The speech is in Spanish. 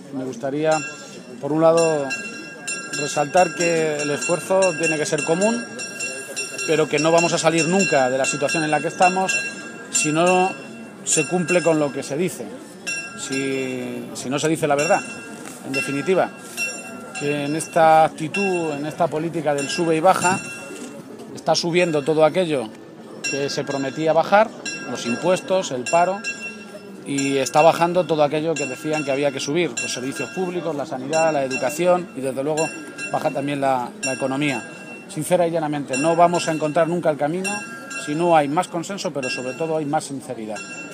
Me gustaría, por un lado, resaltar que el esfuerzo tiene que ser común, pero que no vamos a salir nunca de la situación en la que estamos si no se cumple con lo que se dice, si no se dice la verdad. En definitiva, que en esta actitud, en esta política del sube y baja, está subiendo todo aquello que se prometía bajar, los impuestos, el paro, y está bajando todo aquello que decían que había que subir, los servicios públicos, la sanidad, la educación y desde luego baja también la economía. Sincera y llanamente, no vamos a encontrar nunca el camino si no hay más consenso, pero sobre todo hay más sinceridad.